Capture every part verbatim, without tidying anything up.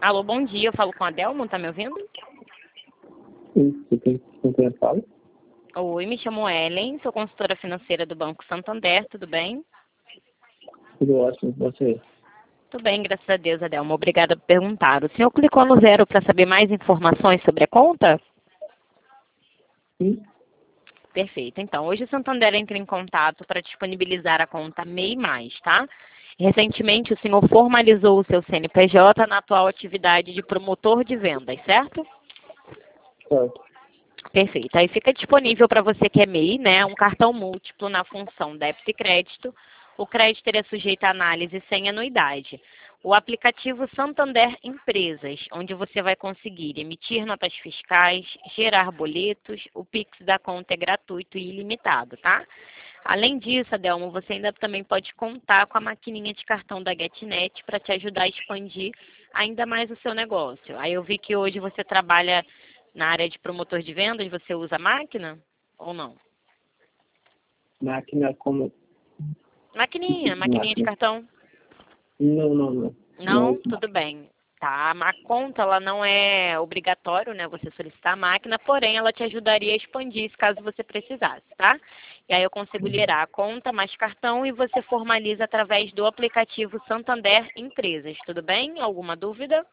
Alô, bom dia. Eu falo com a Delmo, tá me ouvindo? Isso, quem, com quem eu falo? Oi, me chamo Ellen, sou consultora financeira do Banco Santander, tudo bem? Tudo ótimo, você? Tudo bem, graças a Deus, Adelmo. Obrigada por perguntar. O senhor clicou no zero para saber mais informações sobre a conta? Sim. Perfeito. Então, hoje o Santander entra em contato para disponibilizar a conta M E I mais, tá? Recentemente, o senhor formalizou o seu C N P J na atual atividade de promotor de vendas, certo? Certo. Perfeito. Aí fica disponível para você que é M E I, né, um cartão múltiplo na função débito e crédito. O crédito é sujeito a análise sem anuidade. O aplicativo Santander Empresas, onde você vai conseguir emitir notas fiscais, gerar boletos, o Pix da conta é gratuito e ilimitado, tá? Além disso, Adelmo, você ainda também pode contar com a maquininha de cartão da GetNet para te ajudar a expandir ainda mais o seu negócio. Aí eu vi que hoje você trabalha na área de promotor de vendas, você usa máquina ou não? Máquina como... Que Maquininha, tipo de maquininha de máquina? cartão. Não, não, não. Não é Não? isso, não. Tudo bem. Tá, a conta ela não é obrigatório, né, você solicitar a máquina, porém ela te ajudaria a expandir isso caso você precisasse, tá? E aí eu consigo lirar a conta mais cartão e você formaliza através do aplicativo Santander Empresas, tudo bem? Alguma dúvida?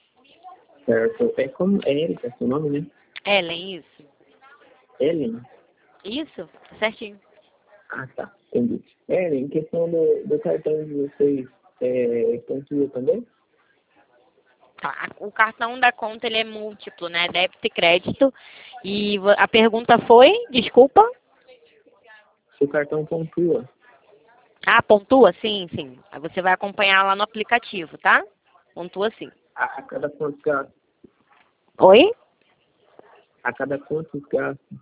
Certo. É como... É Erika, seu nome, né? Ellen, isso. Ellen? Isso, certinho. Ah, tá. Entendi. Ellen, em questão do, do cartão de vocês, é pontua também? Tá, o cartão da conta ele é múltiplo, né? Débito e crédito. E vo- a pergunta foi, desculpa? Se o cartão pontua, Ah, pontua? Sim, sim. Aí você vai acompanhar lá no aplicativo, tá? Pontua sim. a, a cada quantos gastos? Oi? A cada quantos gastos?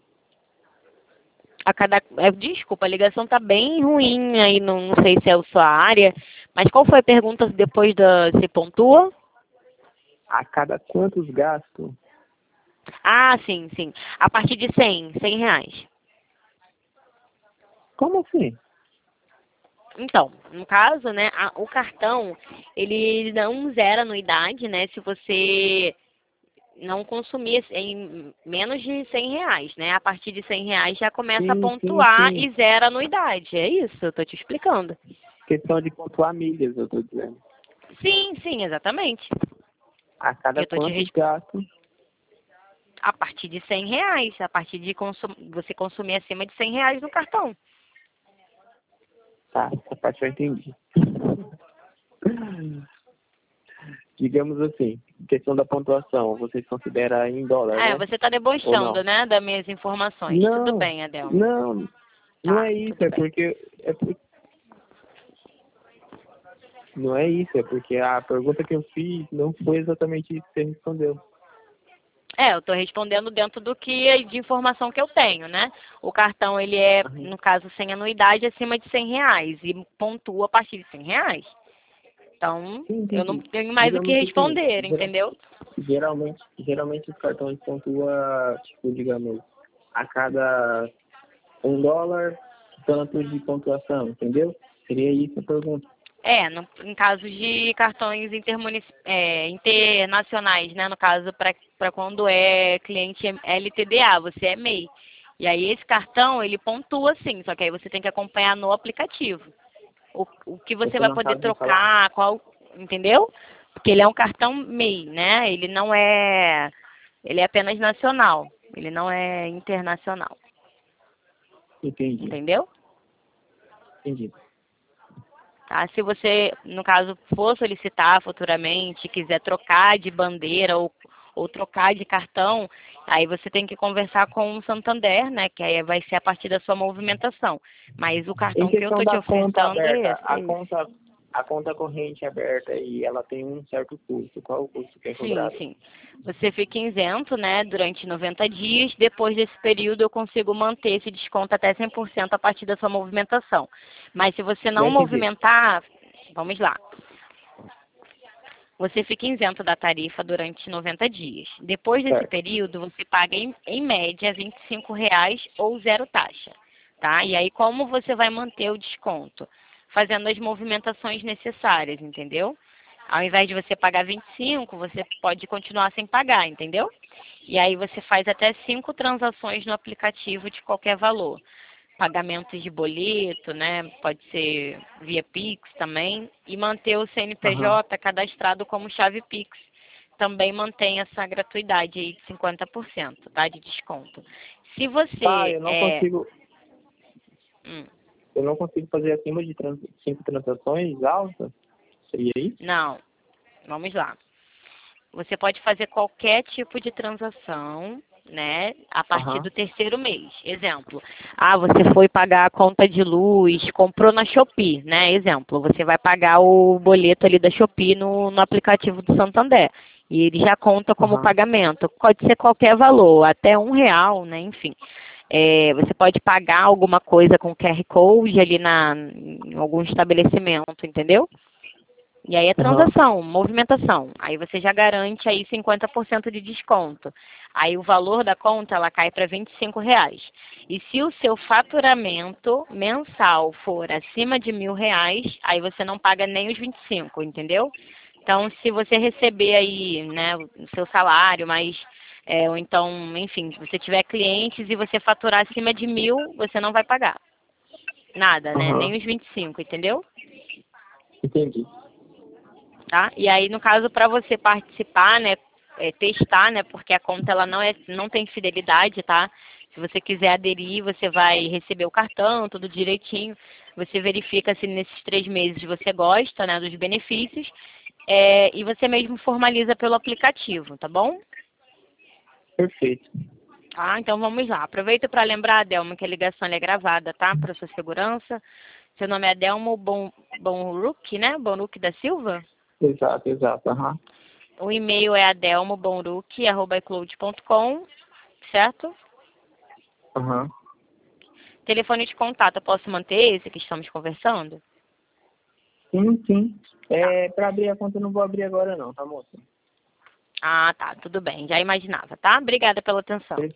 A cada... é, desculpa, a ligação tá bem ruim aí, não, não sei se é a sua área. Mas qual foi a pergunta depois da se pontua? A cada quantos gastos? Ah, sim, sim. A partir de cem, cem reais. Como assim? Então, no caso, né, a- o cartão, ele não zera anuidade, né, se você não consumir em menos de cem reais, né? A partir de cem reais já começa a Sim, sim, pontuar sim. e zera a anuidade. É isso, eu tô te explicando. Questão de pontuar milhas, eu tô dizendo. Sim, sim, exatamente. A cada Eu tô te quantos res- gastos? a partir de cem reais, a partir de consum... você consumir acima de cem reais no cartão. Tá, essa parte eu entendi. Digamos assim, questão da pontuação, vocês consideram em dólar, É, né? você tá Ou debochando, não? né, das minhas informações. Tudo Não, bem, Adelmo. não, não Tá, é isso, tudo é bem. porque, é por- não é isso, é porque a pergunta que eu fiz não foi exatamente isso que você respondeu. É, eu estou respondendo dentro do que de informação que eu tenho, né? O cartão, ele é, Aham. no caso, sem anuidade, acima de cem reais e pontua a partir de cem reais. Então, Sim, eu não entendi. tenho mais o que Digamos assim, responder, geral- entendeu? geralmente, geralmente os cartões pontuam, tipo, digamos, a cada um dólar, tanto de pontuação, entendeu? Seria isso a pergunta. É, no, em casos de cartões intermunic, é, internacionais, né? No caso, para quando é cliente L T D A, você é M E I. E aí, esse cartão, ele pontua sim, só que aí você tem que acompanhar no aplicativo. O, o que você Você vai não poder sabe me falar? trocar, qual, entendeu? Porque ele é um cartão M E I, né? Ele não é, ele é apenas nacional, ele não é internacional, Entendi, entendeu? entendi. Tá? Se você, no caso, for solicitar futuramente, quiser trocar de bandeira ou, ou trocar de cartão, aí você tem que conversar com o Santander, né? Que aí vai ser a partir da sua movimentação. Mas o Em cartão que eu questão estou te da conta ofertando é aberta, esse. É a esse. conta, a conta corrente aberta aí, ela tem um certo custo. Qual o custo que é Sim, cobrado? sim. Você fica isento, né, durante noventa dias. Depois desse período, eu consigo manter esse desconto até cem por cento a partir da sua movimentação. Mas se você Não não entendi. movimentar, vamos lá. Você fica isento da tarifa durante noventa dias. Depois desse Certo. período, você paga em, em média vinte e cinco reais ou zero taxa, tá? E aí como você vai manter o desconto? Fazendo as movimentações necessárias, entendeu? Ao invés de você pagar vinte e cinco, você pode continuar sem pagar, entendeu? E aí você faz até cinco transações no aplicativo de qualquer valor. Pagamentos de boleto, né? Pode ser via Pix também. E manter o C N P J Aham. cadastrado como chave Pix. Também mantém essa gratuidade aí de cinquenta por cento, tá? De desconto. Se Tá, você eu não é... consigo, hum, eu não consigo fazer acima de trans, cinco transações altas? Seria isso? não, vamos lá. Você pode fazer qualquer tipo de transação, né, a partir Aham. do terceiro mês. Exemplo, ah, você foi pagar a conta de luz, comprou na Shopee, né? Exemplo, você vai pagar o boleto ali da Shopee no, no aplicativo do Santander. E ele já conta como Aham. pagamento. Pode ser qualquer valor, até um real, né? Enfim. É, você pode pagar alguma coisa com Q R Code ali na, em algum estabelecimento, entendeu? E aí é Aham. transação, movimentação. Aí você já garante aí cinquenta por cento de desconto. Aí o valor da conta ela cai para vinte e cinco reais. E se o seu faturamento mensal for acima de mil reais, aí você não paga nem os vinte e cinco, entendeu? Então, se você receber aí, né, o seu salário, mas é, ou então, enfim, se você tiver clientes e você faturar acima de mil, você não vai pagar nada, né? Aham. Nem os vinte e cinco, entendeu? Entendi. Tá? E aí, no caso, para você participar, né, é, testar, né, porque a conta ela não é, não tem fidelidade, tá? Se você quiser aderir, você vai receber o cartão, tudo direitinho. Você verifica se nesses três meses você gosta, né, dos benefícios, é, e você mesmo formaliza pelo aplicativo, tá bom? Perfeito. Tá? Então vamos lá. Aproveita para lembrar, Adelmo, que a ligação ela é gravada, tá? Para sua segurança. Seu nome é Adelmo Bon, Bonruc, né? Bonruc da Silva? Exato, exato. Aham. O e-mail é adelmobonruc arroba icloud ponto com, certo? Aham. Telefone de contato, eu posso manter esse que estamos conversando? Sim, sim. Tá. É, para abrir a conta eu não vou abrir agora não, tá, moça? Ah, tá, tudo bem, já imaginava, tá? Obrigada pela atenção.